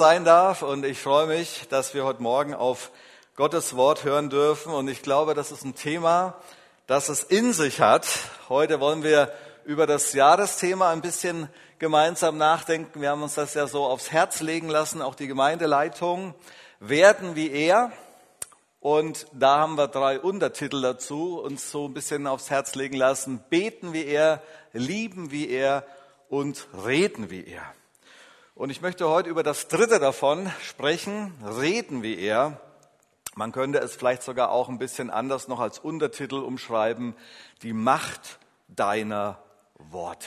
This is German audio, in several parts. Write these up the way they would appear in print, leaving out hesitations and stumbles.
sein darf und ich freue mich, dass wir heute Morgen auf Gottes Wort hören dürfen und ich glaube, das ist ein Thema, das es in sich hat. Heute wollen wir über das Jahresthema ein bisschen gemeinsam nachdenken. Wir haben uns das ja so aufs Herz legen lassen, auch die Gemeindeleitung. Werden wie er. Und da haben wir 3 Untertitel dazu, uns so ein bisschen aufs Herz legen lassen. Beten wie er, lieben wie er und reden wie er. Und ich möchte heute über das 3. davon sprechen, reden wie er. Man könnte es vielleicht sogar auch ein bisschen anders noch als Untertitel umschreiben, die Macht deiner Worte.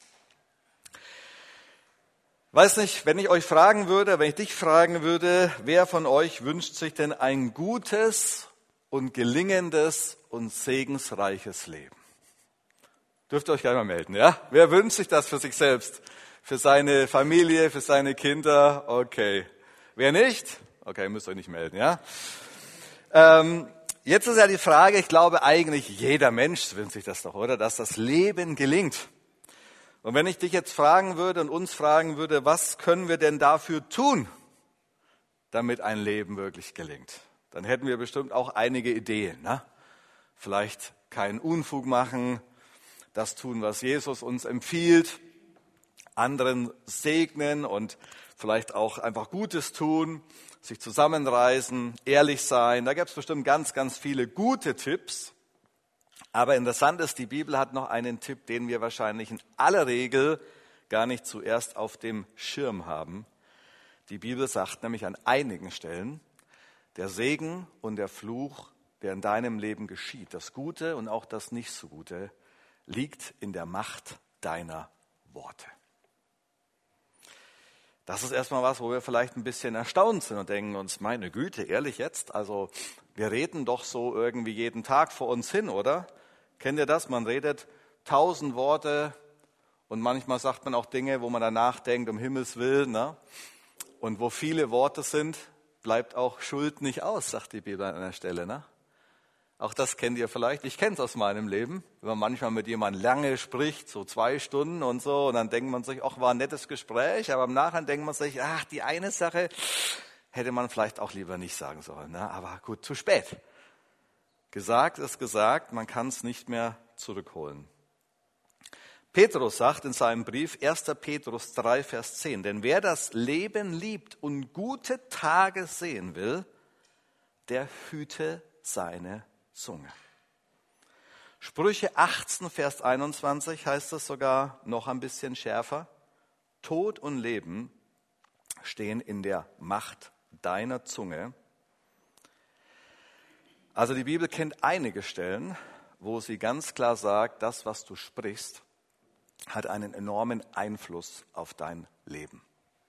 Weiß nicht, wenn ich dich fragen würde, wer von euch wünscht sich denn ein gutes und gelingendes und segensreiches Leben? Dürft ihr euch gleich mal melden, ja? Wer wünscht sich das für sich selbst? Für seine Familie, für seine Kinder? Okay. Wer nicht? Okay, müsst ihr euch nicht melden, ja? Jetzt ist ja die Frage, ich glaube eigentlich jeder Mensch wünscht sich das doch, oder? Dass das Leben gelingt. Und wenn ich dich jetzt fragen würde und uns fragen würde, was können wir denn dafür tun, damit ein Leben wirklich gelingt? Dann hätten wir bestimmt auch einige Ideen, ne? Vielleicht keinen Unfug machen, das tun, was Jesus uns empfiehlt, anderen segnen und vielleicht auch einfach Gutes tun, sich zusammenreißen, ehrlich sein. Da gibt es bestimmt ganz, ganz viele gute Tipps. Aber interessant ist, die Bibel hat noch einen Tipp, den wir wahrscheinlich in aller Regel gar nicht zuerst auf dem Schirm haben. Die Bibel sagt nämlich an einigen Stellen, der Segen und der Fluch, der in deinem Leben geschieht, das Gute und auch das nicht so Gute, liegt in der Macht deiner Worte. Das ist erstmal was, wo wir vielleicht ein bisschen erstaunt sind und denken uns, meine Güte, ehrlich jetzt? Also wir reden doch so irgendwie jeden Tag vor uns hin, oder? Kennt ihr das? Man redet 1000 Worte und manchmal sagt man auch Dinge, wo man danach denkt, um Himmels Willen. Ne? Und wo viele Worte sind, bleibt auch Schuld nicht aus, sagt die Bibel an einer Stelle. Ne? Auch das kennt ihr vielleicht. Ich kenne es aus meinem Leben. Wenn man manchmal mit jemandem lange spricht, so 2 Stunden und so, und dann denkt man sich, ach, war ein nettes Gespräch, aber im Nachhinein denkt man sich, ach, die eine Sache hätte man vielleicht auch lieber nicht sagen sollen. Ne? Aber gut, zu spät. Gesagt ist gesagt, man kann es nicht mehr zurückholen. Petrus sagt in seinem Brief, 1. Petrus 3, Vers 10, denn wer das Leben liebt und gute Tage sehen will, der hüte seine Zunge. Sprüche 18, Vers 21 heißt es sogar noch ein bisschen schärfer. Tod und Leben stehen in der Macht deiner Zunge. Also die Bibel kennt einige Stellen, wo sie ganz klar sagt, das, was du sprichst, hat einen enormen Einfluss auf dein Leben.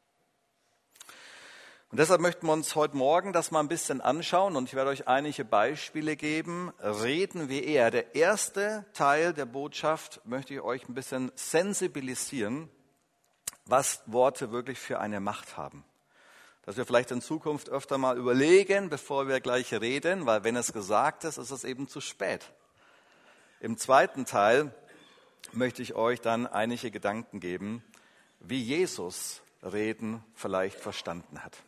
Und deshalb möchten wir uns heute Morgen das mal ein bisschen anschauen und ich werde euch einige Beispiele geben. Reden wie er. Der erste Teil der Botschaft möchte ich euch ein bisschen sensibilisieren, was Worte wirklich für eine Macht haben. Dass wir vielleicht in Zukunft öfter mal überlegen, bevor wir gleich reden, weil wenn es gesagt ist, ist es eben zu spät. Im zweiten Teil möchte ich euch dann einige Gedanken geben, wie Jesus Reden vielleicht verstanden hat.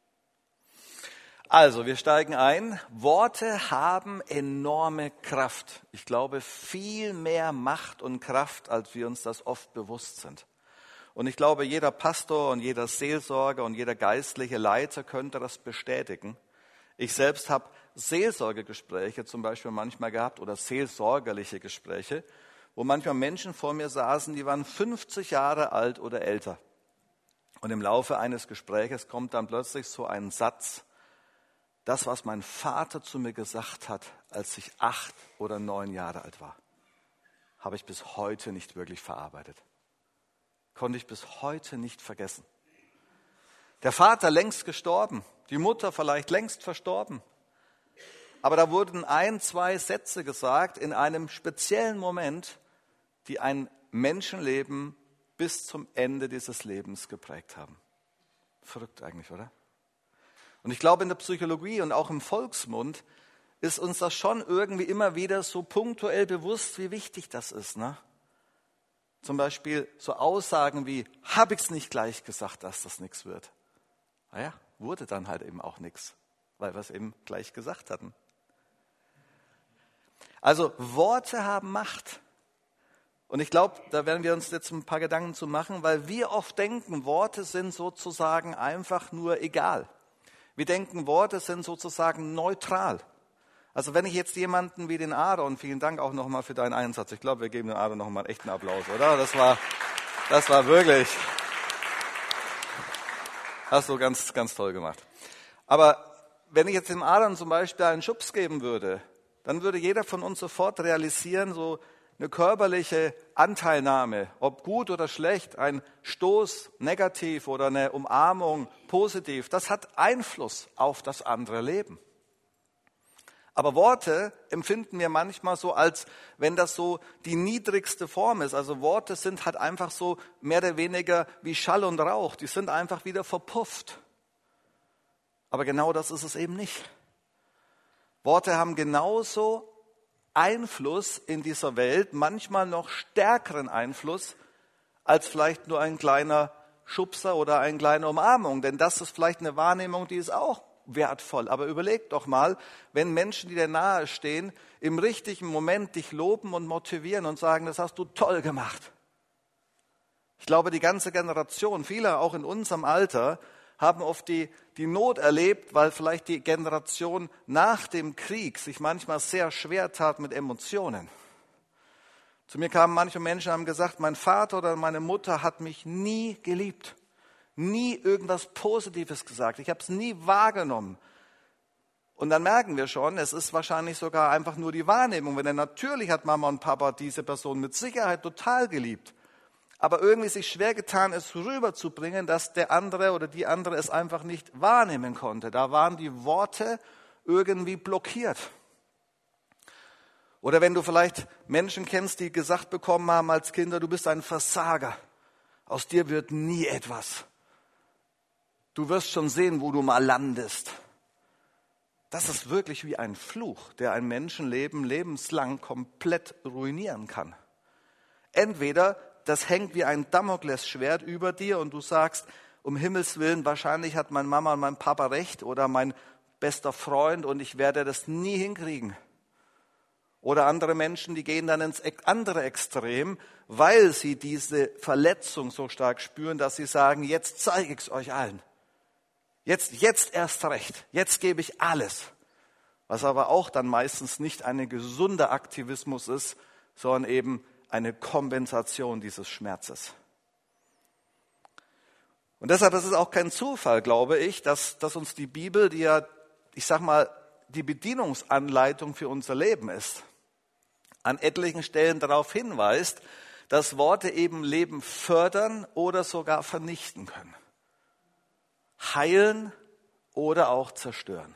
Also, wir steigen ein. Worte haben enorme Kraft. Ich glaube, viel mehr Macht und Kraft, als wir uns das oft bewusst sind. Und ich glaube, jeder Pastor und jeder Seelsorger und jeder geistliche Leiter könnte das bestätigen. Ich selbst habe Seelsorgegespräche zum Beispiel manchmal gehabt oder seelsorgerliche Gespräche, wo manchmal Menschen vor mir saßen, die waren 50 Jahre alt oder älter. Und im Laufe eines Gespräches kommt dann plötzlich so ein Satz, das, was mein Vater zu mir gesagt hat, als ich 8 oder 9 Jahre alt war, habe ich bis heute nicht wirklich verarbeitet. Konnte ich bis heute nicht vergessen. Der Vater längst gestorben, die Mutter vielleicht längst verstorben. Aber da wurden 1, 2 Sätze gesagt in einem speziellen Moment, die ein Menschenleben bis zum Ende dieses Lebens geprägt haben. Verrückt eigentlich, oder? Und ich glaube, in der Psychologie und auch im Volksmund ist uns das schon irgendwie immer wieder so punktuell bewusst, wie wichtig das ist. Ne? Zum Beispiel so Aussagen wie, habe ich es nicht gleich gesagt, dass das nichts wird? Naja, wurde dann halt eben auch nichts, weil wir es eben gleich gesagt hatten. Also Worte haben Macht. Und ich glaube, da werden wir uns jetzt ein paar Gedanken zu machen, weil wir oft denken, Worte sind sozusagen einfach nur egal. Wir denken, Worte sind sozusagen neutral. Also wenn ich jetzt jemanden wie den Aaron, vielen Dank auch nochmal für deinen Einsatz. Ich glaube, wir geben dem Aaron nochmal einen echten Applaus, oder? Das war wirklich, hast du ganz, ganz toll gemacht. Aber wenn ich jetzt dem Aaron zum Beispiel einen Schubs geben würde, dann würde jeder von uns sofort realisieren, so eine körperliche Anteilnahme, ob gut oder schlecht, ein Stoß negativ oder eine Umarmung positiv, das hat Einfluss auf das andere Leben. Aber Worte empfinden wir manchmal so, als wenn das so die niedrigste Form ist. Also Worte sind halt einfach so mehr oder weniger wie Schall und Rauch, die sind einfach wieder verpufft. Aber genau das ist es eben nicht. Worte haben genauso Einfluss in dieser Welt, manchmal noch stärkeren Einfluss als vielleicht nur ein kleiner Schubser oder eine kleine Umarmung. Denn das ist vielleicht eine Wahrnehmung, die ist auch wertvoll. Aber überleg doch mal, wenn Menschen, die dir nahe stehen, im richtigen Moment dich loben und motivieren und sagen, das hast du toll gemacht. Ich glaube, die ganze Generation, viele auch in unserem Alter, haben oft die Not erlebt, weil vielleicht die Generation nach dem Krieg sich manchmal sehr schwer tat mit Emotionen. Zu mir kamen manche Menschen und haben gesagt, mein Vater oder meine Mutter hat mich nie geliebt, nie irgendwas Positives gesagt, ich habe es nie wahrgenommen. Und dann merken wir schon, es ist wahrscheinlich sogar einfach nur die Wahrnehmung, denn natürlich hat Mama und Papa diese Person mit Sicherheit total geliebt. Aber irgendwie sich schwer getan, es rüberzubringen, dass der andere oder die andere es einfach nicht wahrnehmen konnte. Da waren die Worte irgendwie blockiert. Oder wenn du vielleicht Menschen kennst, die gesagt bekommen haben als Kinder, du bist ein Versager, aus dir wird nie etwas. Du wirst schon sehen, wo du mal landest. Das ist wirklich wie ein Fluch, der ein Menschenleben lebenslang komplett ruinieren kann. Entweder das hängt wie ein Damoklesschwert über dir und du sagst, um Himmels Willen, wahrscheinlich hat meine Mama und mein Papa recht oder mein bester Freund und ich werde das nie hinkriegen. Oder andere Menschen, die gehen dann ins andere Extrem, weil sie diese Verletzung so stark spüren, dass sie sagen, jetzt zeige ich es euch allen. Jetzt erst recht, jetzt gebe ich alles. Was aber auch dann meistens nicht ein gesunder Aktivismus ist, sondern eben eine Kompensation dieses Schmerzes. Und deshalb ist es auch kein Zufall, glaube ich, dass uns die Bibel, die ja, ich sag mal, die Bedienungsanleitung für unser Leben ist, an etlichen Stellen darauf hinweist, dass Worte eben Leben fördern oder sogar vernichten können. Heilen oder auch zerstören.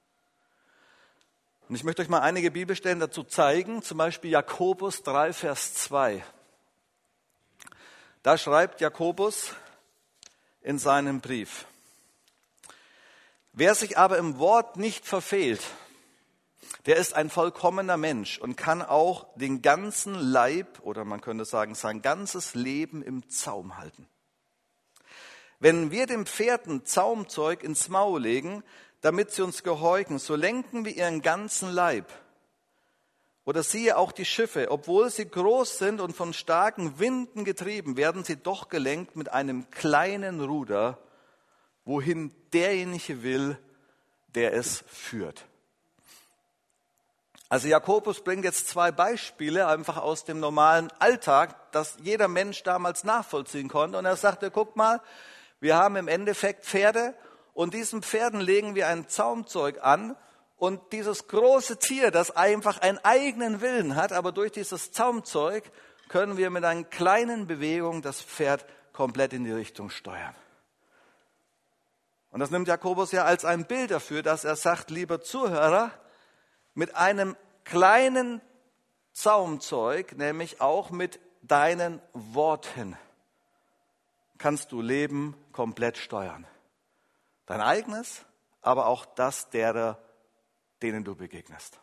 Und ich möchte euch mal einige Bibelstellen dazu zeigen, zum Beispiel Jakobus 3, Vers 2. Da schreibt Jakobus in seinem Brief: Wer sich aber im Wort nicht verfehlt, der ist ein vollkommener Mensch und kann auch den ganzen Leib, oder man könnte sagen, sein ganzes Leben im Zaum halten. Wenn wir den Pferden Zaumzeug ins Maul legen, damit sie uns gehorchen, so lenken wir ihren ganzen Leib. Oder siehe auch die Schiffe, obwohl sie groß sind und von starken Winden getrieben, werden sie doch gelenkt mit einem kleinen Ruder, wohin derjenige will, der es führt. Also Jakobus bringt jetzt zwei Beispiele einfach aus dem normalen Alltag, das jeder Mensch damals nachvollziehen konnte. Und er sagte, guck mal, wir haben im Endeffekt Pferde und diesen Pferden legen wir ein Zaumzeug an und dieses große Tier, das einfach einen eigenen Willen hat, aber durch dieses Zaumzeug können wir mit einer kleinen Bewegung das Pferd komplett in die Richtung steuern. Und das nimmt Jakobus ja als ein Bild dafür, dass er sagt, lieber Zuhörer, mit einem kleinen Zaumzeug, nämlich auch mit deinen Worten, kannst du Leben komplett steuern. Dein eigenes, aber auch das derer, denen du begegnest.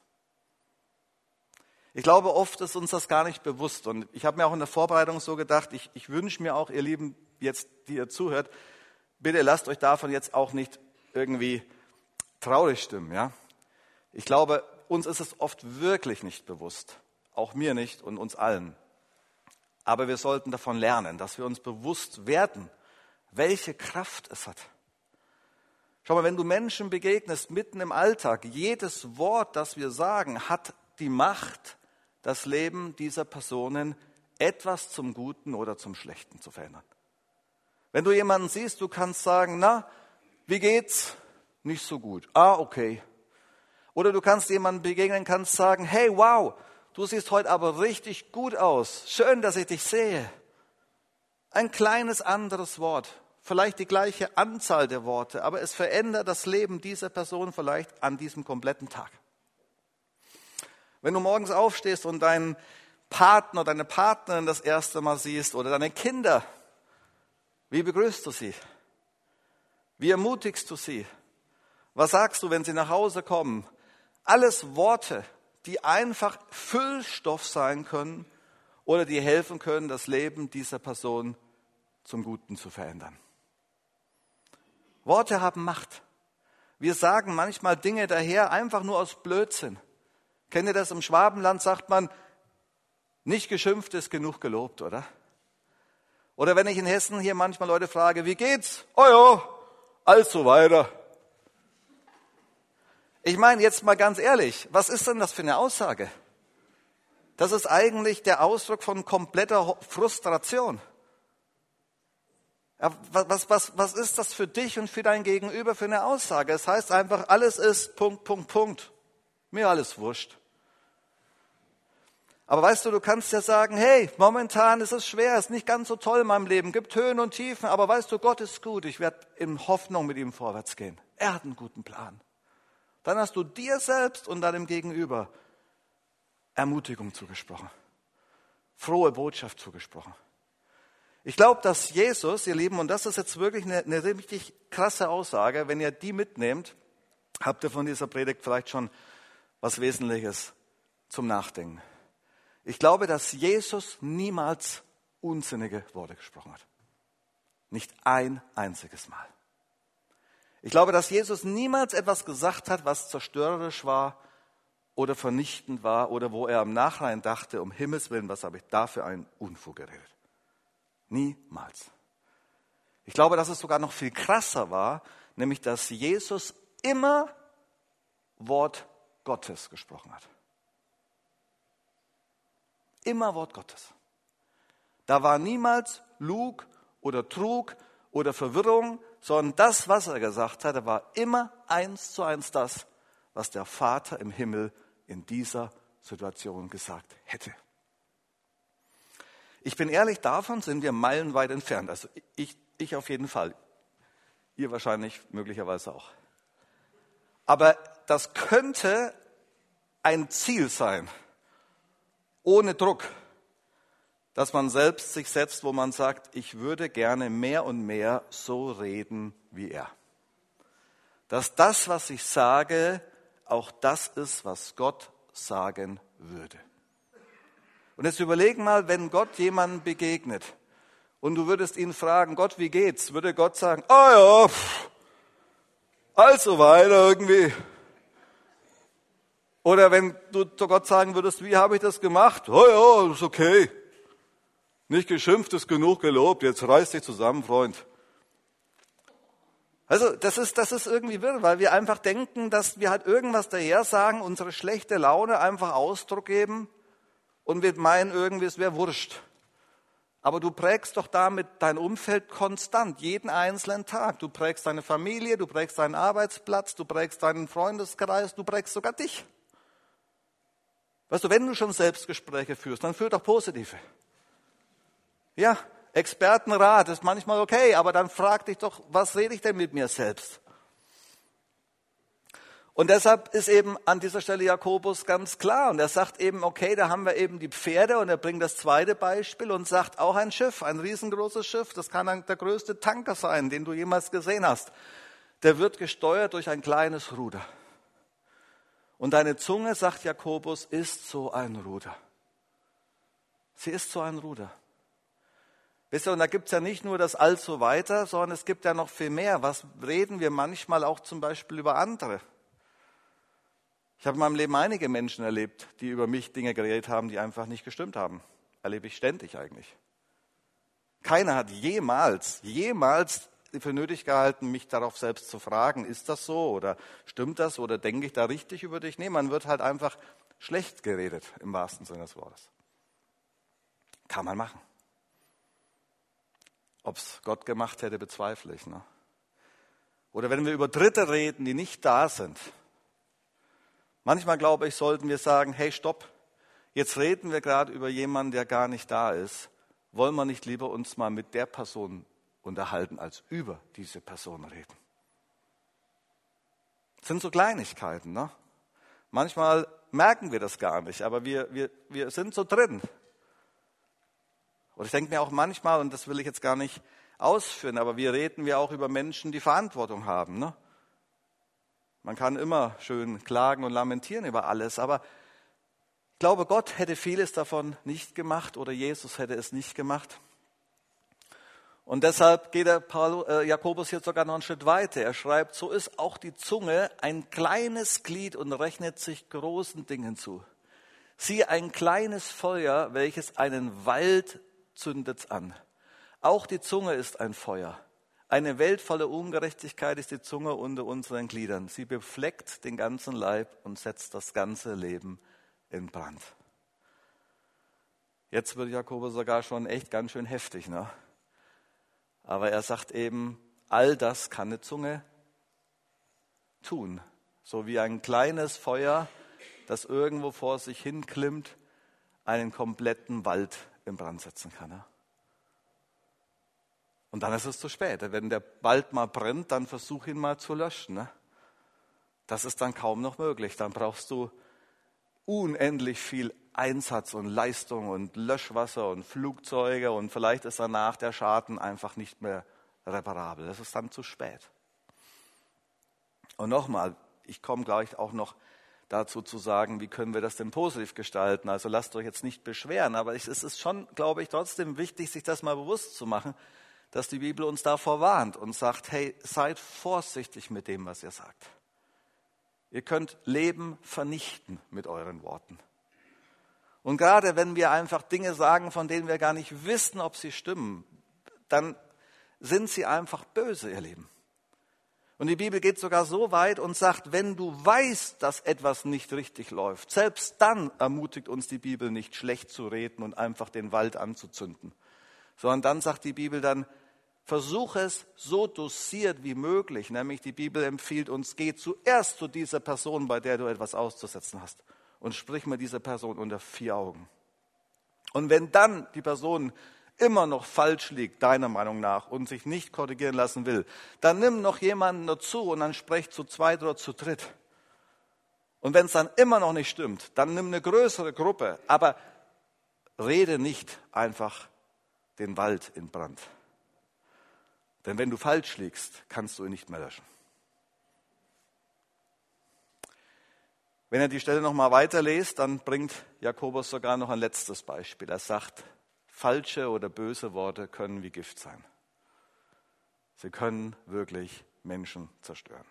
Ich glaube, oft ist uns das gar nicht bewusst. Und ich habe mir auch in der Vorbereitung so gedacht, ich wünsche mir auch, ihr Lieben, jetzt, die ihr zuhört, bitte lasst euch davon jetzt auch nicht irgendwie traurig stimmen. Ja? Ich glaube, uns ist es oft wirklich nicht bewusst, auch mir nicht und uns allen. Aber wir sollten davon lernen, dass wir uns bewusst werden, welche Kraft es hat. Schau mal, wenn du Menschen begegnest mitten im Alltag, jedes Wort, das wir sagen, hat die Macht, das Leben dieser Personen etwas zum Guten oder zum Schlechten zu verändern. Wenn du jemanden siehst, du kannst sagen, na, wie geht's? Nicht so gut. Ah, okay. Oder du kannst jemandem begegnen, kannst sagen, hey, wow, du siehst heute aber richtig gut aus. Schön, dass ich dich sehe. Ein kleines anderes Wort, vielleicht die gleiche Anzahl der Worte, aber es verändert das Leben dieser Person vielleicht an diesem kompletten Tag. Wenn du morgens aufstehst und deinen Partner, deine Partnerin das erste Mal siehst oder deine Kinder, wie begrüßt du sie? Wie ermutigst du sie? Was sagst du, wenn sie nach Hause kommen? Alles Worte, die einfach Füllstoff sein können oder die helfen können, das Leben dieser Person zum Guten zu verändern. Worte haben Macht. Wir sagen manchmal Dinge daher einfach nur aus Blödsinn. Kennt ihr das? Im Schwabenland sagt man, nicht geschimpft ist genug gelobt, oder? Oder wenn ich in Hessen hier manchmal Leute frage, wie geht's? Oh ja, alles so weiter. Ich meine, jetzt mal ganz ehrlich, was ist denn das für eine Aussage? Das ist eigentlich der Ausdruck von kompletter Frustration. Ja, was ist das für dich und für dein Gegenüber für eine Aussage? Es heißt einfach, alles ist Punkt, Punkt, Punkt. Mir alles wurscht. Aber weißt du, du kannst ja sagen, hey, momentan ist es schwer, es ist nicht ganz so toll in meinem Leben, gibt Höhen und Tiefen, aber weißt du, Gott ist gut, ich werde in Hoffnung mit ihm vorwärts gehen. Er hat einen guten Plan. Dann hast du dir selbst und deinem Gegenüber Ermutigung zugesprochen, frohe Botschaft zugesprochen. Ich glaube, dass Jesus, ihr Lieben, und das ist jetzt wirklich eine richtig krasse Aussage, wenn ihr die mitnehmt, habt ihr von dieser Predigt vielleicht schon was Wesentliches zum Nachdenken. Ich glaube, dass Jesus niemals unsinnige Worte gesprochen hat. Nicht ein einziges Mal. Ich glaube, dass Jesus niemals etwas gesagt hat, was zerstörerisch war oder vernichtend war oder wo er im Nachhinein dachte, um Himmels Willen, was habe ich da für einen Unfug geredet. Niemals. Ich glaube, dass es sogar noch viel krasser war, nämlich dass Jesus immer Wort Gottes gesprochen hat. Immer Wort Gottes. Da war niemals Lug oder Trug oder Verwirrung, sondern das, was er gesagt hatte, war immer 1:1 das, was der Vater im Himmel in dieser Situation gesagt hätte. Ich bin ehrlich, davon sind wir meilenweit entfernt. Also ich auf jeden Fall. Ihr wahrscheinlich, möglicherweise auch. Aber das könnte ein Ziel sein, ohne Druck, dass man selbst sich setzt, wo man sagt, ich würde gerne mehr und mehr so reden wie er. Dass das, was ich sage, auch das ist, was Gott sagen würde. Und jetzt überleg mal, wenn Gott jemandem begegnet und du würdest ihn fragen, Gott, wie geht's? Würde Gott sagen, ja, also weiter irgendwie. Oder wenn du zu Gott sagen würdest, wie habe ich das gemacht? Ja, ist okay. Nicht geschimpft, ist genug gelobt, jetzt reiß dich zusammen, Freund. Also das ist irgendwie wirr, weil wir einfach denken, dass wir halt irgendwas daher sagen, unsere schlechte Laune einfach Ausdruck geben und wir meinen irgendwie, es wäre wurscht. Aber du prägst doch damit dein Umfeld konstant, jeden einzelnen Tag. Du prägst deine Familie, du prägst deinen Arbeitsplatz, du prägst deinen Freundeskreis, du prägst sogar dich. Weißt du, wenn du schon Selbstgespräche führst, dann führ doch positive. Ja, Expertenrat ist manchmal okay, aber dann frag dich doch, was rede ich denn mit mir selbst? Und deshalb ist eben an dieser Stelle Jakobus ganz klar. Und er sagt eben, okay, da haben wir eben die Pferde und er bringt das zweite Beispiel und sagt auch ein Schiff, ein riesengroßes Schiff, das kann der größte Tanker sein, den du jemals gesehen hast. Der wird gesteuert durch ein kleines Ruder. Und deine Zunge, sagt Jakobus, ist so ein Ruder. Sie ist so ein Ruder. Wisst ihr, und da gibt es ja nicht nur das Also weiter, sondern es gibt ja noch viel mehr. Was reden wir manchmal auch zum Beispiel über andere? Ich habe in meinem Leben einige Menschen erlebt, die über mich Dinge geredet haben, die einfach nicht gestimmt haben. Erlebe ich ständig eigentlich. Keiner hat jemals für nötig gehalten, mich darauf selbst zu fragen, ist das so oder stimmt das oder denke ich da richtig über dich? Nee, man wird halt einfach schlecht geredet, im wahrsten Sinne des Wortes. Kann man machen. Ob es Gott gemacht hätte, bezweifle ich. Ne? Oder wenn wir über Dritte reden, die nicht da sind. Manchmal, glaube ich, sollten wir sagen, hey, stopp, jetzt reden wir gerade über jemanden, der gar nicht da ist. Wollen wir nicht lieber uns mal mit der Person unterhalten, als über diese Person reden? Das sind so Kleinigkeiten. Ne? Manchmal merken wir das gar nicht, aber wir sind so drin. Und ich denke mir auch manchmal, und das will ich jetzt gar nicht ausführen, aber wir reden auch über Menschen, die Verantwortung haben. Ne? Man kann immer schön klagen und lamentieren über alles, aber ich glaube, Gott hätte vieles davon nicht gemacht oder Jesus hätte es nicht gemacht. Und deshalb geht Jakobus jetzt sogar noch einen Schritt weiter. Er schreibt, so ist auch die Zunge ein kleines Glied und rechnet sich großen Dingen zu. Siehe, ein kleines Feuer, welches einen Wald zündet an. Auch die Zunge ist ein Feuer. Eine Welt voller Ungerechtigkeit ist die Zunge unter unseren Gliedern. Sie befleckt den ganzen Leib und setzt das ganze Leben in Brand. Jetzt wird Jakobus sogar schon echt ganz schön heftig, ne? Aber er sagt eben, all das kann eine Zunge tun. So wie ein kleines Feuer, das irgendwo vor sich hin klimmt, einen kompletten Wald in Brand setzen kann. Ne? Und dann ist es zu spät. Wenn der Wald mal brennt, dann versuch ihn mal zu löschen. Ne? Das ist dann kaum noch möglich. Dann brauchst du unendlich viel Einsatz und Leistung und Löschwasser und Flugzeuge und vielleicht ist danach der Schaden einfach nicht mehr reparabel. Das ist dann zu spät. Und nochmal, ich komme gleich auch noch dazu zu sagen, wie können wir das denn positiv gestalten. Also lasst euch jetzt nicht beschweren, aber es ist schon, glaube ich, trotzdem wichtig, sich das mal bewusst zu machen, dass die Bibel uns davor warnt und sagt, hey, seid vorsichtig mit dem, was ihr sagt. Ihr könnt Leben vernichten mit euren Worten. Und gerade wenn wir einfach Dinge sagen, von denen wir gar nicht wissen, ob sie stimmen, dann sind sie einfach böse, ihr Lieben. Und die Bibel geht sogar so weit und sagt, wenn du weißt, dass etwas nicht richtig läuft, selbst dann ermutigt uns die Bibel nicht, schlecht zu reden und einfach den Wald anzuzünden. Sondern dann sagt die Bibel dann, versuch es so dosiert wie möglich. Nämlich die Bibel empfiehlt uns, geh zuerst zu dieser Person, bei der du etwas auszusetzen hast. Und sprich mit dieser Person unter 4 Augen. Und wenn dann die Person immer noch falsch liegt, deiner Meinung nach, und sich nicht korrigieren lassen will, dann nimm noch jemanden dazu und dann sprech zu 2 oder zu 3. Und wenn es dann immer noch nicht stimmt, dann nimm eine größere Gruppe, aber rede nicht einfach den Wald in Brand. Denn wenn du falsch liegst, kannst du ihn nicht mehr löschen. Wenn ihr die Stelle nochmal weiterlest, dann bringt Jakobus sogar noch ein letztes Beispiel. Er sagt, falsche oder böse Worte können wie Gift sein. Sie können wirklich Menschen zerstören.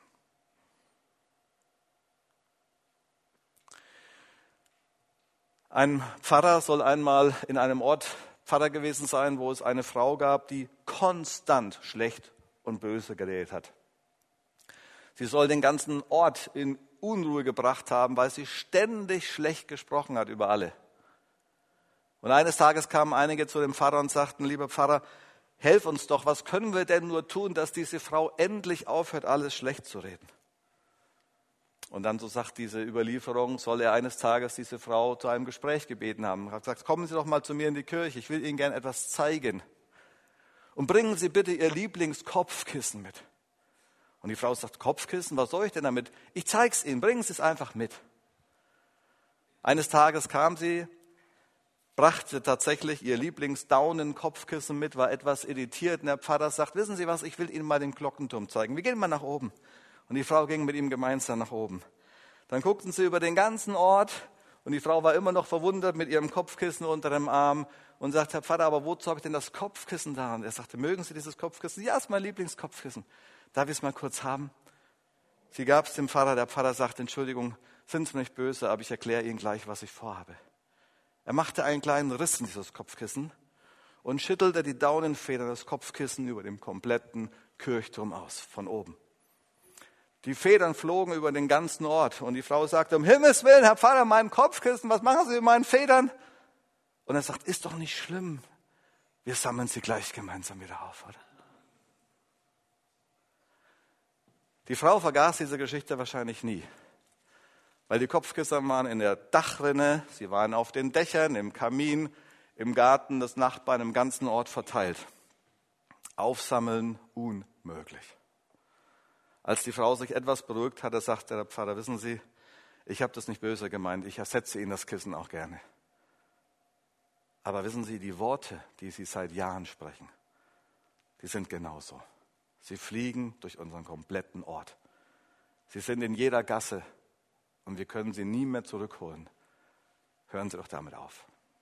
Ein Pfarrer soll einmal in einem Ort Pfarrer gewesen sein, wo es eine Frau gab, die konstant schlecht und böse geredet hat. Sie soll den ganzen Ort in Unruhe gebracht haben, weil sie ständig schlecht gesprochen hat über alle. Und eines Tages kamen einige zu dem Pfarrer und sagten, lieber Pfarrer, helf uns doch, was können wir denn nur tun, dass diese Frau endlich aufhört, alles schlecht zu reden? Und dann, so sagt diese Überlieferung, soll er eines Tages diese Frau zu einem Gespräch gebeten haben. Er hat gesagt, kommen Sie doch mal zu mir in die Kirche, ich will Ihnen gerne etwas zeigen. Und bringen Sie bitte Ihr Lieblingskopfkissen mit. Und die Frau sagt, Kopfkissen, was soll ich denn damit? Ich zeig's Ihnen, bringen Sie es einfach mit. Eines Tages kam sie, brachte tatsächlich ihr Lieblingsdaunen-Kopfkissen mit, war etwas irritiert. Und der Pfarrer sagt, wissen Sie was, ich will Ihnen mal den Glockenturm zeigen. Wir gehen mal nach oben. Und die Frau ging mit ihm gemeinsam nach oben. Dann guckten sie über den ganzen Ort Und die Frau war immer noch verwundert mit ihrem Kopfkissen unter dem Arm und sagte, Herr Pfarrer, aber wozu habe ich denn das Kopfkissen da? Und er sagte, mögen Sie dieses Kopfkissen? Ja, ist mein Lieblingskopfkissen. Darf ich es mal kurz haben? Sie gab es dem Pfarrer. Der Pfarrer sagte, Entschuldigung, sind Sie nicht böse, aber ich erkläre Ihnen gleich, was ich vorhabe. Er machte einen kleinen Riss in dieses Kopfkissen und schüttelte die Daunenfedern des Kopfkissen über dem kompletten Kirchturm aus, von oben. Die Federn flogen über den ganzen Ort und die Frau sagte, um Himmels Willen, Herr Pfarrer, mein Kopfkissen, was machen Sie mit meinen Federn? Und er sagt, ist doch nicht schlimm, wir sammeln sie gleich gemeinsam wieder auf, oder? Die Frau vergaß diese Geschichte wahrscheinlich nie, weil die Kopfkissen waren in der Dachrinne, sie waren auf den Dächern, im Kamin, im Garten des Nachbarn, im ganzen Ort verteilt. Aufsammeln unmöglich. Als die Frau sich etwas beruhigt hatte, sagte der Pfarrer, wissen Sie, ich habe das nicht böse gemeint, ich ersetze Ihnen das Kissen auch gerne. Aber wissen Sie, die Worte, die Sie seit Jahren sprechen, die sind genauso. Sie fliegen durch unseren kompletten Ort. Sie sind in jeder Gasse und wir können sie nie mehr zurückholen. Hören Sie doch damit auf.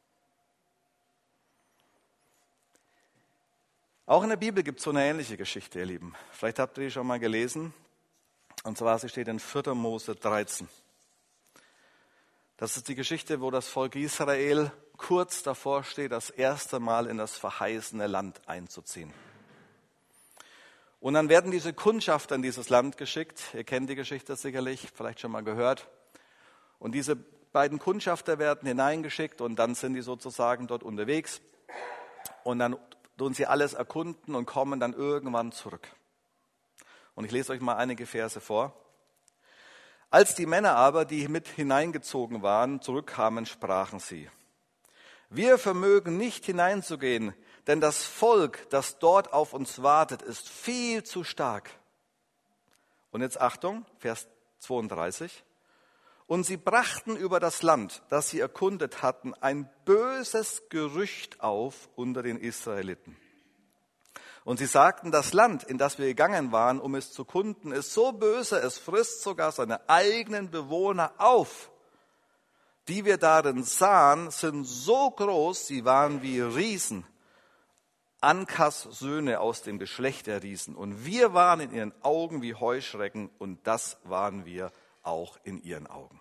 Auch in der Bibel gibt es so eine ähnliche Geschichte, ihr Lieben. Vielleicht habt ihr die schon mal gelesen. Und zwar, sie steht in 4. Mose 13. Das ist die Geschichte, wo das Volk Israel kurz davor steht, das erste Mal in das verheißene Land einzuziehen. Und dann werden diese Kundschafter in dieses Land geschickt. Ihr kennt die Geschichte sicherlich, vielleicht schon mal gehört. Und diese beiden Kundschafter werden hineingeschickt und dann sind die sozusagen dort unterwegs. Und dann tun sie alles erkunden und kommen dann irgendwann zurück. Und ich lese euch mal einige Verse vor. Als die Männer aber, die mit hineingezogen waren, zurückkamen, sprachen sie: Wir vermögen nicht hineinzugehen, denn das Volk, das dort auf uns wartet, ist viel zu stark. Und jetzt Achtung, Vers 32. Und sie brachten über das Land, das sie erkundet hatten, ein böses Gerücht auf unter den Israeliten. Und sie sagten, das Land, in das wir gegangen waren, um es zu kunden, ist so böse, es frisst sogar seine eigenen Bewohner auf. Die wir darin sahen, sind so groß, sie waren wie Riesen, Ankas Söhne aus dem Geschlecht der Riesen. Und wir waren in ihren Augen wie Heuschrecken und das waren wir auch in ihren Augen.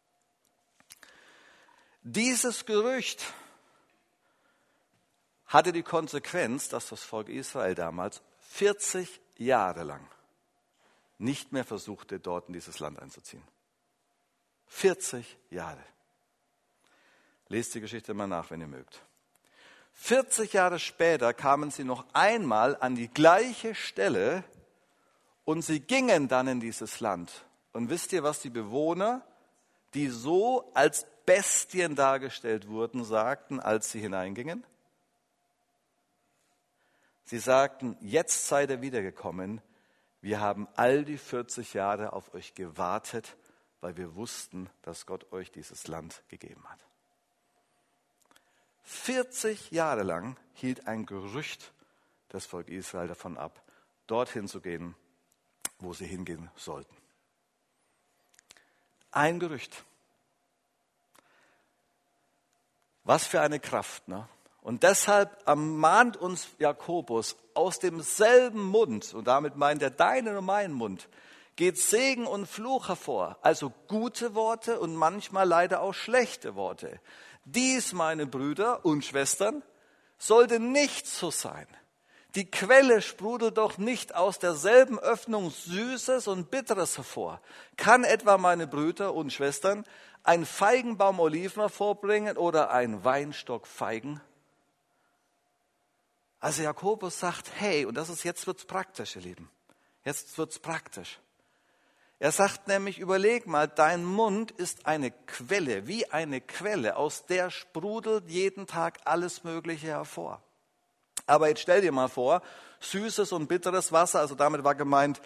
Dieses Gerücht hatte die Konsequenz, dass das Volk Israel damals 40 Jahre lang nicht mehr versuchte, dort in dieses Land einzuziehen. 40 Jahre. Lest die Geschichte mal nach, wenn ihr mögt. 40 Jahre später kamen sie noch einmal an die gleiche Stelle und sie gingen dann in dieses Land. Und wisst ihr, was die Bewohner, die so als Bestien dargestellt wurden, sagten, als sie hineingingen? Sie sagten, jetzt seid ihr wiedergekommen, wir haben all die 40 Jahre auf euch gewartet, weil wir wussten, dass Gott euch dieses Land gegeben hat. 40 Jahre lang hielt ein Gerücht das Volk Israel davon ab, dorthin zu gehen, wo sie hingehen sollten. Ein Gerücht. Was für eine Kraft, ne? Und deshalb ermahnt uns Jakobus aus demselben Mund, und damit meint er deinen und meinen Mund, geht Segen und Fluch hervor, also gute Worte und manchmal leider auch schlechte Worte. Dies, meine Brüder und Schwestern, sollte nicht so sein. Die Quelle sprudelt doch nicht aus derselben Öffnung Süßes und Bitteres hervor. Kann etwa, meine Brüder und Schwestern, ein Feigenbaum Oliven hervorbringen oder ein Weinstock Feigen? Also Jakobus sagt, hey, und jetzt wird's praktisch, ihr Lieben. Jetzt wird's praktisch. Er sagt nämlich, überleg mal, dein Mund ist eine Quelle, wie eine Quelle, aus der sprudelt jeden Tag alles Mögliche hervor. Aber jetzt stell dir mal vor, süßes und bitteres Wasser, also damit war gemeint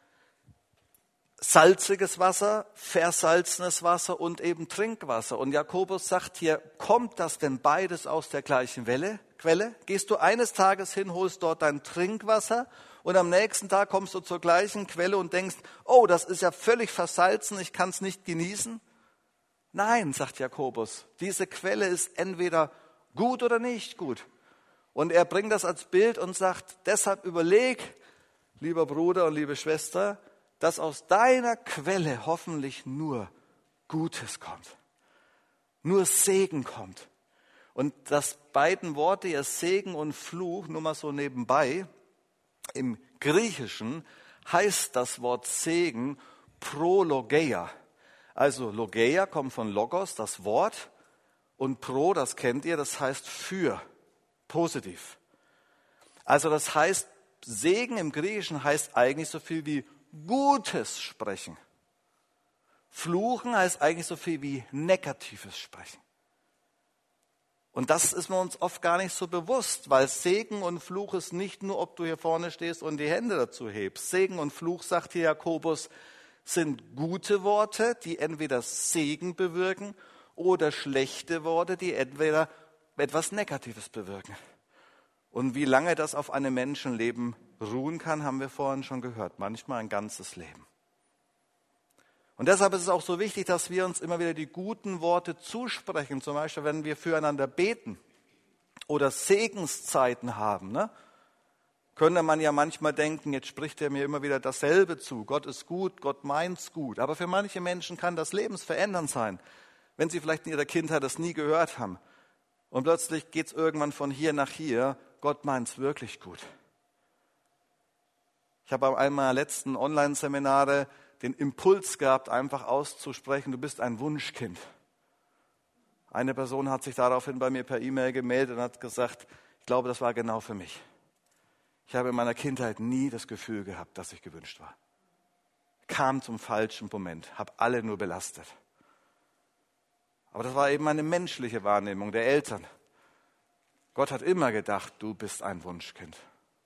salziges Wasser, versalzenes Wasser und eben Trinkwasser. Und Jakobus sagt hier, kommt das denn beides aus der gleichen Quelle? Gehst du eines Tages hin, holst dort dein Trinkwasser und am nächsten Tag kommst du zur gleichen Quelle und denkst, oh, das ist ja völlig versalzen, ich kann es nicht genießen. Nein, sagt Jakobus, diese Quelle ist entweder gut oder nicht gut. Und er bringt das als Bild und sagt, deshalb überleg, lieber Bruder und liebe Schwester, dass aus deiner Quelle hoffentlich nur Gutes kommt, nur Segen kommt. Und dass beiden Worte, ja Segen und Fluch, nur mal so nebenbei, im Griechischen heißt das Wort Segen Prologeia. Also Logeia kommt von Logos, das Wort, und Pro, das kennt ihr, das heißt für, positiv. Also das heißt, Segen im Griechischen heißt eigentlich so viel wie Gutes sprechen. Fluchen heißt eigentlich so viel wie Negatives sprechen. Und das ist mir uns oft gar nicht so bewusst, weil Segen und Fluch ist nicht nur, ob du hier vorne stehst und die Hände dazu hebst. Segen und Fluch, sagt hier Jakobus, sind gute Worte, die entweder Segen bewirken oder schlechte Worte, die entweder etwas Negatives bewirken. Und wie lange das auf einem Menschenleben ruhen kann, haben wir vorhin schon gehört. Manchmal ein ganzes Leben. Und deshalb ist es auch so wichtig, dass wir uns immer wieder die guten Worte zusprechen. Zum Beispiel, wenn wir füreinander beten oder Segenszeiten haben. Ne? Könnte man ja manchmal denken, jetzt spricht er mir immer wieder dasselbe zu. Gott ist gut, Gott meint's gut. Aber für manche Menschen kann das lebensverändernd sein, wenn sie vielleicht in ihrer Kindheit das nie gehört haben. Und plötzlich geht's irgendwann von hier nach hier. Gott meint's wirklich gut. Ich habe bei einem meiner letzten Online-Seminare den Impuls gehabt, einfach auszusprechen, du bist ein Wunschkind. Eine Person hat sich daraufhin bei mir per E-Mail gemeldet und hat gesagt, ich glaube, das war genau für mich. Ich habe in meiner Kindheit nie das Gefühl gehabt, dass ich gewünscht war. Kam zum falschen Moment, habe alle nur belastet. Aber das war eben eine menschliche Wahrnehmung der Eltern. Gott hat immer gedacht, du bist ein Wunschkind.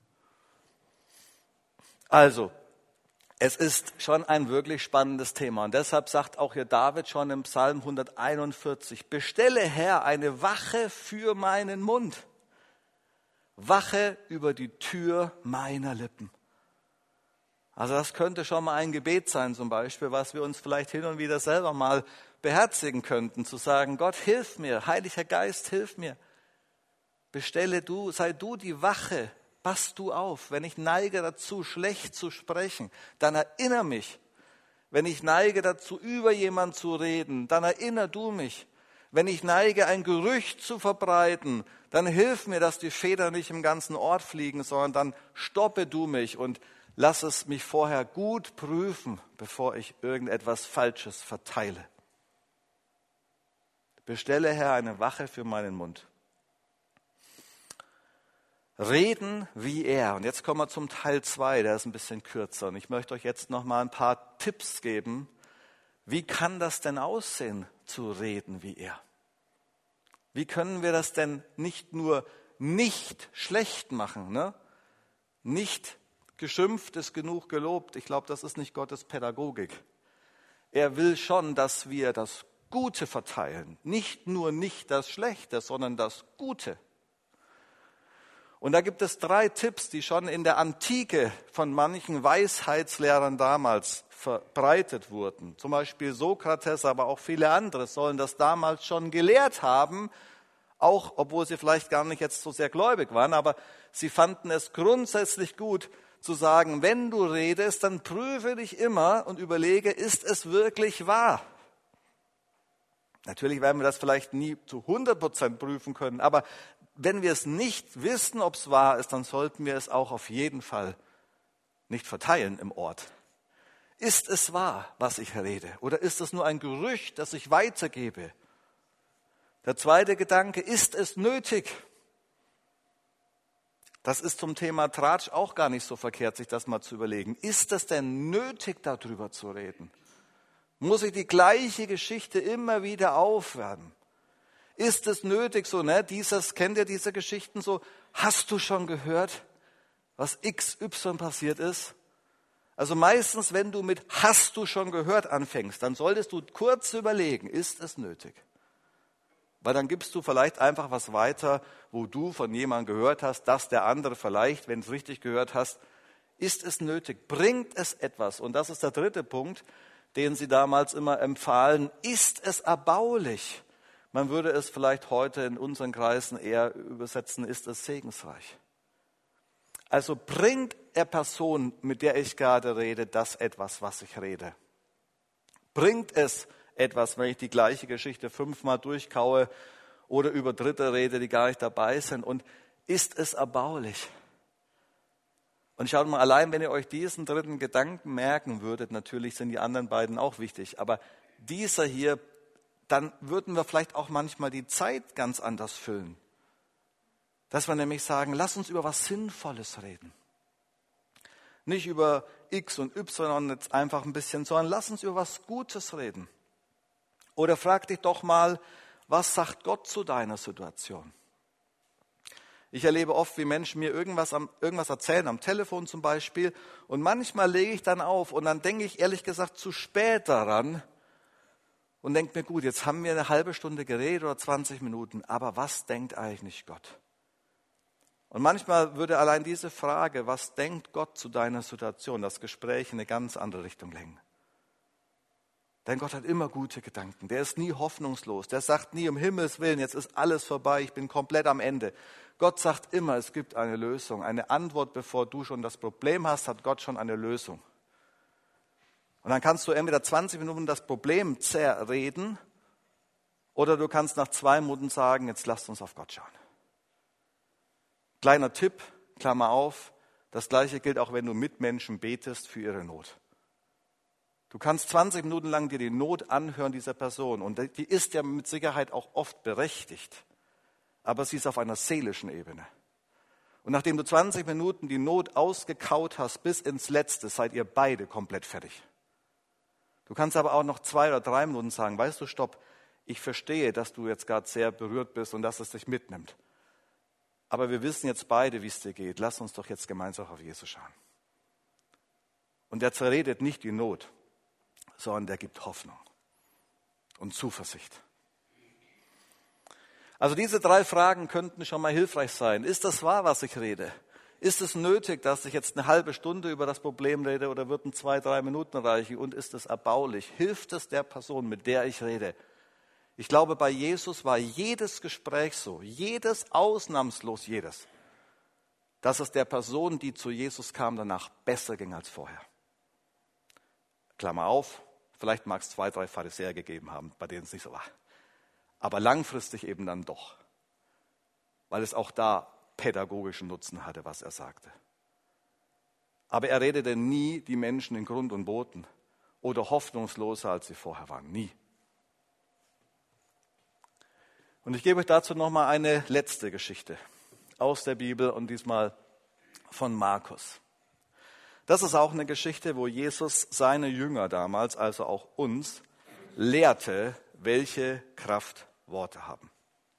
Also, es ist schon ein wirklich spannendes Thema. Und deshalb sagt auch hier David schon im Psalm 141, bestelle Herr eine Wache für meinen Mund. Wache über die Tür meiner Lippen. Also das könnte schon mal ein Gebet sein zum Beispiel, was wir uns vielleicht hin und wieder selber mal beherzigen könnten, zu sagen, Gott, hilf mir, Heiliger Geist, hilf mir. Sei du die Wache. Pass du auf, wenn ich neige dazu, schlecht zu sprechen, dann erinnere mich. Wenn ich neige dazu, über jemanden zu reden, dann erinnere du mich. Wenn ich neige, ein Gerücht zu verbreiten, dann hilf mir, dass die Federn nicht im ganzen Ort fliegen, sondern dann stoppe du mich und lass es mich vorher gut prüfen, bevor ich irgendetwas Falsches verteile. Bestelle, Herr, eine Wache für meinen Mund. Reden wie er. Und jetzt kommen wir zum Teil 2, der ist ein bisschen kürzer. Und ich möchte euch jetzt noch mal ein paar Tipps geben. Wie kann das denn aussehen, zu reden wie er? Wie können wir das denn nicht nur nicht schlecht machen? Ne? Nicht geschimpft ist genug gelobt. Ich glaube, das ist nicht Gottes Pädagogik. Er will schon, dass wir das Gute verteilen. Nicht nur nicht das Schlechte, sondern das Gute. Und da gibt es 3 Tipps, die schon in der Antike von manchen Weisheitslehrern damals verbreitet wurden. Zum Beispiel Sokrates, aber auch viele andere sollen das damals schon gelehrt haben, auch obwohl sie vielleicht gar nicht jetzt so sehr gläubig waren, aber sie fanden es grundsätzlich gut zu sagen, wenn du redest, dann prüfe dich immer und überlege, ist es wirklich wahr? Natürlich werden wir das vielleicht nie zu 100% prüfen können, aber wenn wir es nicht wissen, ob es wahr ist, dann sollten wir es auch auf jeden Fall nicht verteilen im Ort. Ist es wahr, was ich rede? Oder ist es nur ein Gerücht, das ich weitergebe? Der zweite Gedanke, ist es nötig? Das ist zum Thema Tratsch auch gar nicht so verkehrt, sich das mal zu überlegen. Ist es denn nötig, darüber zu reden? Muss ich die gleiche Geschichte immer wieder aufwärmen? Ist es nötig, so, ne? Kennt ihr diese Geschichten so? Hast du schon gehört, was XY passiert ist? Also meistens, wenn du mit hast du schon gehört anfängst, dann solltest du kurz überlegen, ist es nötig? Weil dann gibst du vielleicht einfach was weiter, wo du von jemandem gehört hast, dass der andere vielleicht, wenn du es richtig gehört hast, ist es nötig? Bringt es etwas? Und das ist der dritte Punkt. den sie damals immer empfahlen, ist es erbaulich. Man würde es vielleicht heute in unseren Kreisen eher übersetzen, ist es segensreich. Also bringt der Person, mit der ich gerade rede, das etwas, was ich rede? Bringt es etwas, wenn ich die gleiche Geschichte 5-mal durchkaue oder über Dritte rede, die gar nicht dabei sind? Und ist es erbaulich? Und schaut mal, allein wenn ihr euch diesen dritten Gedanken merken würdet, natürlich sind die anderen beiden auch wichtig, aber dieser hier, dann würden wir vielleicht auch manchmal die Zeit ganz anders füllen. Dass wir nämlich sagen, lass uns über was Sinnvolles reden. Nicht über X und Y jetzt einfach ein bisschen, sondern lass uns über was Gutes reden. Oder frag dich doch mal, was sagt Gott zu deiner Situation? Ich erlebe oft, wie Menschen mir irgendwas erzählen, am Telefon zum Beispiel. Und manchmal lege ich dann auf und dann denke ich ehrlich gesagt zu spät daran und denke mir, gut, jetzt haben wir eine halbe Stunde geredet oder 20 Minuten, aber was denkt eigentlich Gott? Und manchmal würde allein diese Frage, was denkt Gott zu deiner Situation, das Gespräch in eine ganz andere Richtung lenken. Denn Gott hat immer gute Gedanken. Der ist nie hoffnungslos. Der sagt nie, um Himmels Willen, jetzt ist alles vorbei, ich bin komplett am Ende. Gott sagt immer, es gibt eine Lösung, eine Antwort, bevor du schon das Problem hast, hat Gott schon eine Lösung. Und dann kannst du entweder 20 Minuten das Problem zerreden oder du kannst nach 2 Minuten sagen, jetzt lasst uns auf Gott schauen. Kleiner Tipp, Klammer auf, das Gleiche gilt auch, wenn du mit Menschen betest für ihre Not. Du kannst 20 Minuten lang dir die Not anhören dieser Person und die ist ja mit Sicherheit auch oft berechtigt, aber sie ist auf einer seelischen Ebene. Und nachdem du 20 Minuten die Not ausgekaut hast bis ins Letzte, seid ihr beide komplett fertig. Du kannst aber auch noch 2 oder 3 Minuten sagen, weißt du, stopp, ich verstehe, dass du jetzt gerade sehr berührt bist und dass es dich mitnimmt. Aber wir wissen jetzt beide, wie es dir geht. Lass uns doch jetzt gemeinsam auf Jesus schauen. Und der zerredet nicht die Not, sondern der gibt Hoffnung und Zuversicht. Also diese 3 Fragen könnten schon mal hilfreich sein. Ist das wahr, was ich rede? Ist es nötig, dass ich jetzt eine halbe Stunde über das Problem rede oder würden 2, 3 Minuten reichen? Und ist es erbaulich? Hilft es der Person, mit der ich rede? Ich glaube, bei Jesus war jedes Gespräch so, jedes, ausnahmslos jedes, dass es der Person, die zu Jesus kam, danach besser ging als vorher. Klammer auf, vielleicht mag es 2, 3 Pharisäer gegeben haben, bei denen es nicht so war. Aber langfristig eben dann doch, weil es auch da pädagogischen Nutzen hatte, was er sagte. Aber er redete nie die Menschen in Grund und Boden oder hoffnungsloser, als sie vorher waren, nie. Und ich gebe euch dazu nochmal eine letzte Geschichte aus der Bibel und diesmal von Markus. Das ist auch eine Geschichte, wo Jesus seine Jünger damals, also auch uns, lehrte, welche Kraft Worte haben.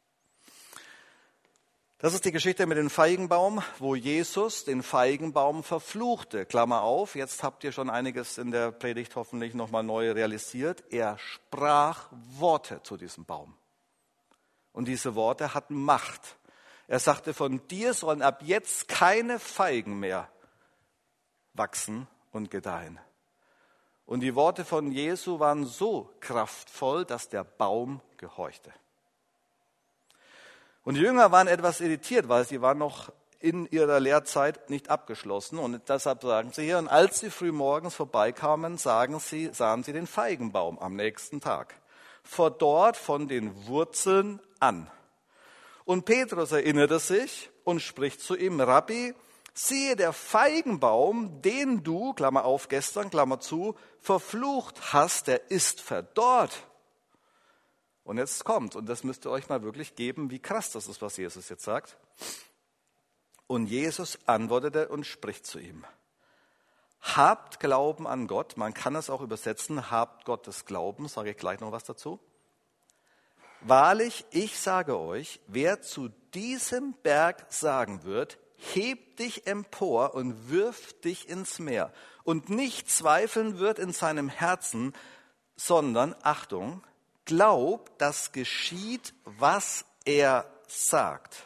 Das ist die Geschichte mit dem Feigenbaum, wo Jesus den Feigenbaum verfluchte. Klammer auf, jetzt habt ihr schon einiges in der Predigt hoffentlich nochmal neu realisiert. Er sprach Worte zu diesem Baum. Und diese Worte hatten Macht. Er sagte, von dir sollen ab jetzt keine Feigen mehr wachsen und gedeihen. Und die Worte von Jesu waren so kraftvoll, dass der Baum gehorchte. Und die Jünger waren etwas irritiert, weil sie waren noch in ihrer Lehrzeit nicht abgeschlossen. Und deshalb sagen sie hier, und als sie früh morgens vorbeikamen, sahen sie den Feigenbaum am nächsten Tag. Verdorrt von den Wurzeln an. Und Petrus erinnerte sich und spricht zu ihm, Rabbi, siehe, der Feigenbaum, den du, Klammer auf, gestern, Klammer zu, verflucht hast, der ist verdorrt. Und jetzt kommt, und das müsst ihr euch mal wirklich geben, wie krass das ist, was Jesus jetzt sagt. Und Jesus antwortete und spricht zu ihm, habt Glauben an Gott, man kann es auch übersetzen, habt Gottes Glauben, sage ich gleich noch was dazu. Wahrlich, ich sage euch, wer zu diesem Berg sagen wird, heb dich empor und wirf dich ins Meer und nicht zweifeln wird in seinem Herzen, sondern, Achtung, glaubt, dass geschieht, was er sagt,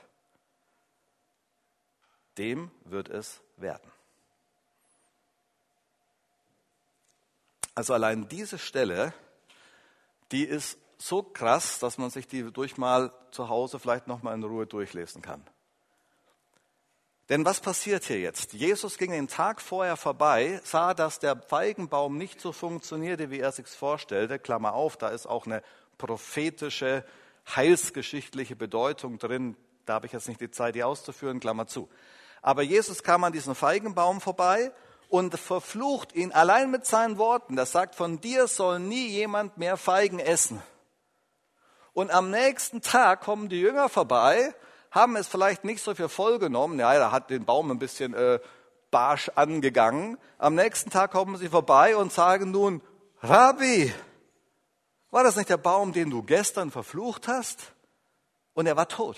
dem wird es werden. Also allein diese Stelle, die ist so krass, dass man sich die durch mal zu Hause vielleicht nochmal in Ruhe durchlesen kann. Denn was passiert hier jetzt? Jesus ging den Tag vorher vorbei, sah, dass der Feigenbaum nicht so funktionierte, wie er sich vorstellte. Klammer auf, da ist auch eine prophetische, heilsgeschichtliche Bedeutung drin. Da habe ich jetzt nicht die Zeit, die auszuführen, Klammer zu. Aber Jesus kam an diesem Feigenbaum vorbei und verflucht ihn allein mit seinen Worten. Das sagt, von dir soll nie jemand mehr Feigen essen. Und am nächsten Tag kommen die Jünger vorbei, haben es vielleicht nicht so für voll genommen. Ja, er hat den Baum ein bisschen barsch angegangen. Am nächsten Tag kommen sie vorbei und sagen nun, Rabbi, war das nicht der Baum, den du gestern verflucht hast? Und er war tot.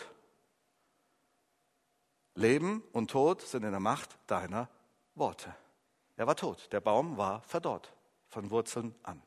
Leben und Tod sind in der Macht deiner Worte. Er war tot. Der Baum war verdorrt, von Wurzeln an.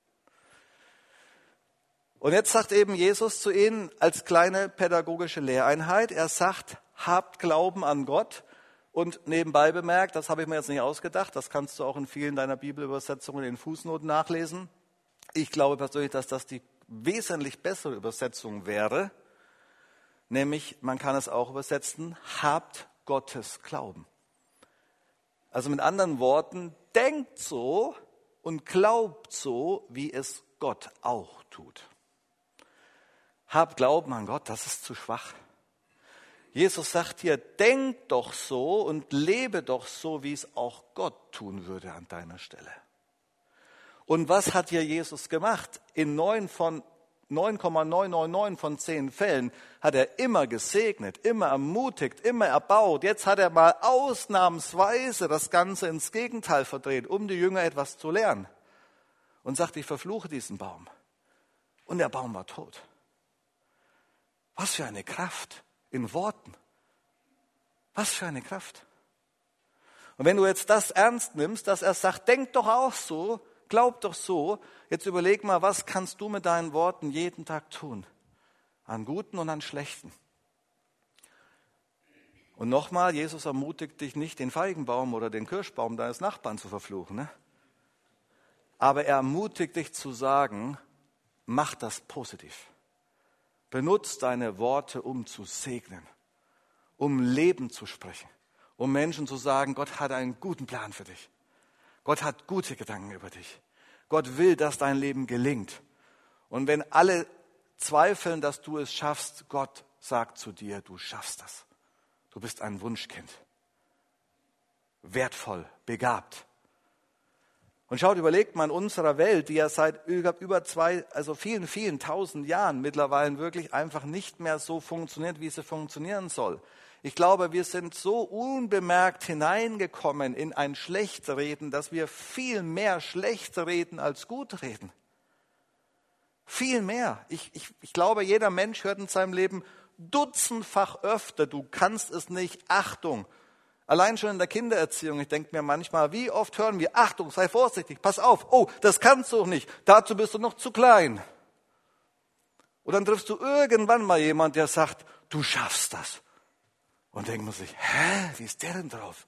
Und jetzt sagt eben Jesus zu ihnen als kleine pädagogische Lehreinheit, er sagt, habt Glauben an Gott. Und nebenbei bemerkt, das habe ich mir jetzt nicht ausgedacht, das kannst du auch in vielen deiner Bibelübersetzungen in den Fußnoten nachlesen. Ich glaube persönlich, dass das die wesentlich bessere Übersetzung wäre. Nämlich, man kann es auch übersetzen, habt Gottes Glauben. Also mit anderen Worten, denkt so und glaubt so, wie es Gott auch tut. Habt Glauben an Gott, das ist zu schwach. Jesus sagt hier, denk doch so und lebe doch so, wie es auch Gott tun würde an deiner Stelle. Und was hat hier Jesus gemacht? In 9,999 von 10 Fällen hat er immer gesegnet, immer ermutigt, immer erbaut. Jetzt hat er mal ausnahmsweise das Ganze ins Gegenteil verdreht, um die Jünger etwas zu lernen. Und sagt, ich verfluche diesen Baum. Und der Baum war tot. Was für eine Kraft in Worten. Was für eine Kraft. Und wenn du jetzt das ernst nimmst, dass er sagt, denk doch auch so, glaub doch so, jetzt überleg mal, was kannst du mit deinen Worten jeden Tag tun? An Guten und an Schlechten. Und nochmal, Jesus ermutigt dich nicht, den Feigenbaum oder den Kirschbaum deines Nachbarn zu verfluchen. Ne? Aber er ermutigt dich zu sagen, mach das positiv. Benutz deine Worte, um zu segnen, um Leben zu sprechen, um Menschen zu sagen, Gott hat einen guten Plan für dich. Gott hat gute Gedanken über dich. Gott will, dass dein Leben gelingt. Und wenn alle zweifeln, dass du es schaffst, Gott sagt zu dir, du schaffst das. Du bist ein Wunschkind. Wertvoll, begabt. Und schaut, überlegt mal in unserer Welt, die ja seit vielen, vielen tausend Jahren mittlerweile wirklich einfach nicht mehr so funktioniert, wie sie funktionieren soll. Ich glaube, wir sind so unbemerkt hineingekommen in ein Schlechtreden, dass wir viel mehr schlecht reden als gut reden. Viel mehr. Ich glaube, jeder Mensch hört in seinem Leben dutzendfach öfter, du kannst es nicht, Achtung. Allein schon in der Kindererziehung, ich denke mir manchmal, wie oft hören wir, Achtung, sei vorsichtig, pass auf, oh, das kannst du doch nicht, dazu bist du noch zu klein. Und dann triffst du irgendwann mal jemanden, der sagt, du schaffst das. Und denkt man sich, wie ist der denn drauf?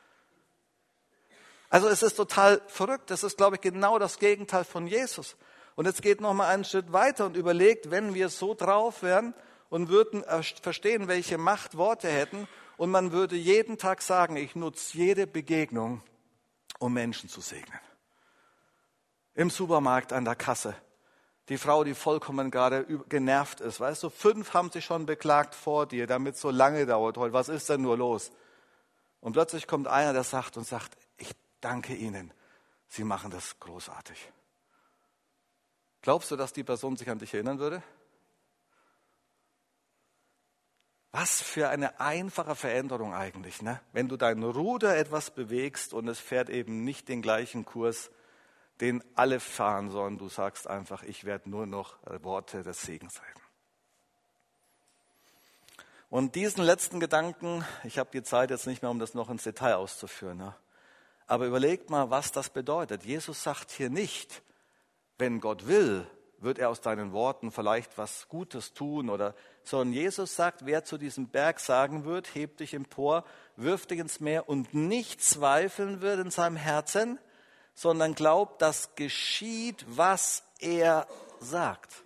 Also es ist total verrückt, das ist, glaube ich, genau das Gegenteil von Jesus. Und jetzt geht noch mal einen Schritt weiter und überlegt, wenn wir so drauf wären und würden verstehen, welche Macht Worte hätten, und man würde jeden Tag sagen, ich nutze jede Begegnung, um Menschen zu segnen. Im Supermarkt an der Kasse. Die Frau, die vollkommen gerade genervt ist. Weißt du, 5 haben sich schon beklagt vor dir, damit es so lange dauert heute. Was ist denn nur los? Und plötzlich kommt einer, der sagt, ich danke Ihnen. Sie machen das großartig. Glaubst du, dass die Person sich an dich erinnern würde? Was für eine einfache Veränderung eigentlich, ne? Wenn du dein Ruder etwas bewegst und es fährt eben nicht den gleichen Kurs, den alle fahren sollen. Du sagst einfach, ich werde nur noch Worte des Segens reden. Und diesen letzten Gedanken, ich habe die Zeit jetzt nicht mehr, um das noch ins Detail auszuführen, ne? Aber überlegt mal, was das bedeutet. Jesus sagt hier nicht, wenn Gott will, wird er aus deinen Worten vielleicht was Gutes tun, sondern Jesus sagt, wer zu diesem Berg sagen wird, heb dich empor, wirf dich ins Meer und nicht zweifeln wird in seinem Herzen, sondern glaubt, dass geschieht, was er sagt.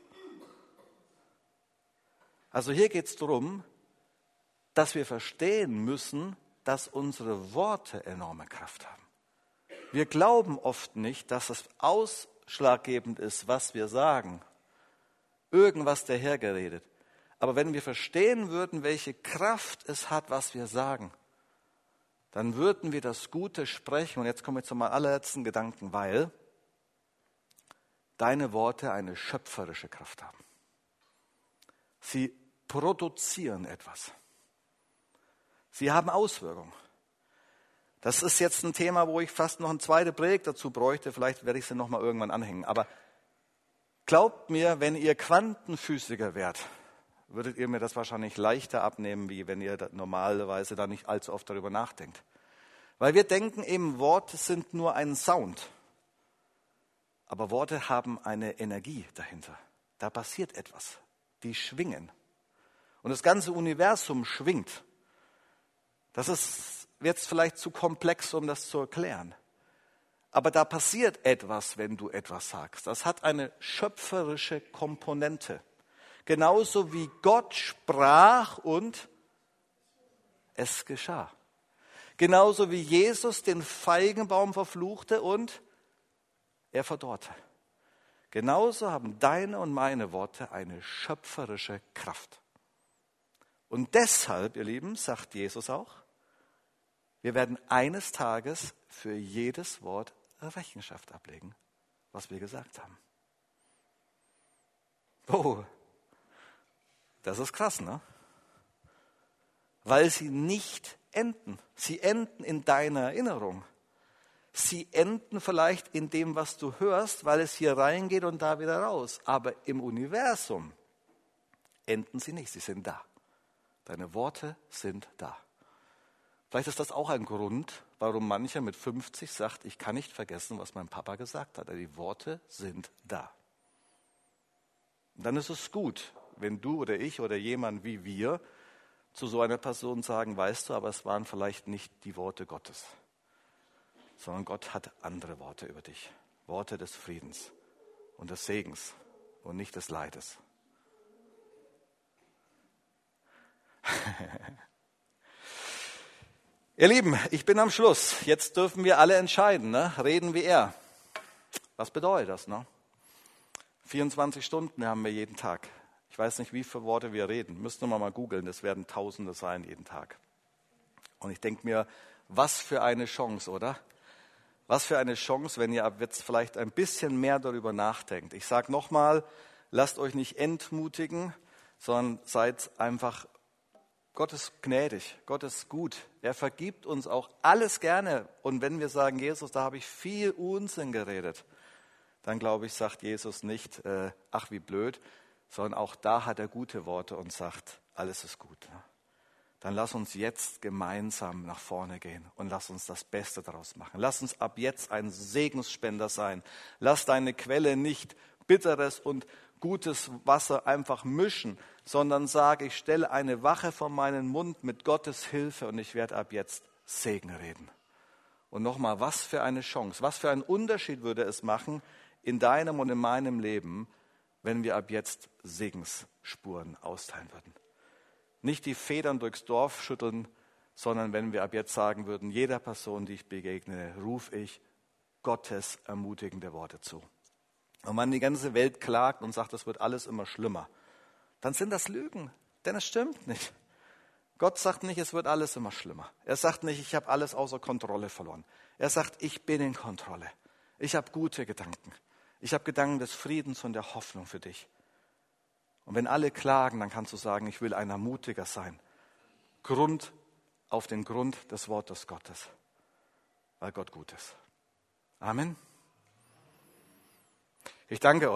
Also hier geht es darum, dass wir verstehen müssen, dass unsere Worte enorme Kraft haben. Wir glauben oft nicht, dass es ausschlaggebend ist, was wir sagen. Irgendwas dahergeredet. Aber wenn wir verstehen würden, welche Kraft es hat, was wir sagen, dann würden wir das Gute sprechen. Und jetzt kommen wir zu meinem allerletzten Gedanken, weil deine Worte eine schöpferische Kraft haben. Sie produzieren etwas. Sie haben Auswirkungen. Das ist jetzt ein Thema, wo ich fast noch eine zweite Predigt dazu bräuchte. Vielleicht werde ich sie noch mal irgendwann anhängen. Aber glaubt mir, wenn ihr Quantenphysiker wärt, würdet ihr mir das wahrscheinlich leichter abnehmen, wie wenn ihr normalerweise da nicht allzu oft darüber nachdenkt. Weil wir denken eben, Worte sind nur ein Sound. Aber Worte haben eine Energie dahinter. Da passiert etwas. Die schwingen. Und das ganze Universum schwingt. Das ist jetzt vielleicht zu komplex, um das zu erklären. Aber da passiert etwas, wenn du etwas sagst. Das hat eine schöpferische Komponente. Genauso wie Gott sprach und es geschah. Genauso wie Jesus den Feigenbaum verfluchte und er verdorrte. Genauso haben deine und meine Worte eine schöpferische Kraft. Und deshalb, ihr Lieben, sagt Jesus auch, wir werden eines Tages für jedes Wort Rechenschaft ablegen, was wir gesagt haben. Oh, das ist krass, ne? Weil sie nicht enden. Sie enden in deiner Erinnerung. Sie enden vielleicht in dem, was du hörst, weil es hier reingeht und da wieder raus. Aber im Universum enden sie nicht, sie sind da. Deine Worte sind da. Vielleicht ist das auch ein Grund, warum mancher mit 50 sagt, ich kann nicht vergessen, was mein Papa gesagt hat. Die Worte sind da. Und dann ist es gut, wenn du oder ich oder jemand wie wir zu so einer Person sagen, weißt du, aber es waren vielleicht nicht die Worte Gottes, sondern Gott hat andere Worte über dich. Worte des Friedens und des Segens und nicht des Leides. Ihr Lieben, ich bin am Schluss. Jetzt dürfen wir alle entscheiden, ne? Reden wie er. Was bedeutet das? Ne? 24 Stunden haben wir jeden Tag. Ich weiß nicht, wie viele Worte wir reden. Müssten wir mal googeln, das werden Tausende sein jeden Tag. Und ich denke mir, was für eine Chance, oder? Was für eine Chance, wenn ihr ab jetzt vielleicht ein bisschen mehr darüber nachdenkt. Ich sage nochmal, lasst euch nicht entmutigen, sondern seid einfach, Gott ist gnädig, Gott ist gut. Er vergibt uns auch alles gerne. Und wenn wir sagen, Jesus, da habe ich viel Unsinn geredet, dann glaube ich, sagt Jesus nicht, ach wie blöd, sondern auch da hat er gute Worte und sagt, alles ist gut. Dann lass uns jetzt gemeinsam nach vorne gehen und lass uns das Beste daraus machen. Lass uns ab jetzt ein Segensspender sein. Lass deine Quelle nicht bitteres und gutes Wasser einfach mischen, sondern sage, ich stelle eine Wache vor meinen Mund mit Gottes Hilfe und ich werde ab jetzt Segen reden. Und nochmal, was für eine Chance, was für einen Unterschied würde es machen in deinem und in meinem Leben, wenn wir ab jetzt Segensspuren austeilen würden. Nicht die Federn durchs Dorf schütteln, sondern wenn wir ab jetzt sagen würden, jeder Person, die ich begegne, rufe ich Gottes ermutigende Worte zu. Und man die ganze Welt klagt und sagt, es wird alles immer schlimmer, dann sind das Lügen, denn es stimmt nicht. Gott sagt nicht, es wird alles immer schlimmer. Er sagt nicht, ich habe alles außer Kontrolle verloren. Er sagt, ich bin in Kontrolle. Ich habe gute Gedanken. Ich habe Gedanken des Friedens und der Hoffnung für dich. Und wenn alle klagen, dann kannst du sagen, ich will ein Ermutiger sein. Auf den Grund des Wortes Gottes, weil Gott gut ist. Amen. Ich danke euch.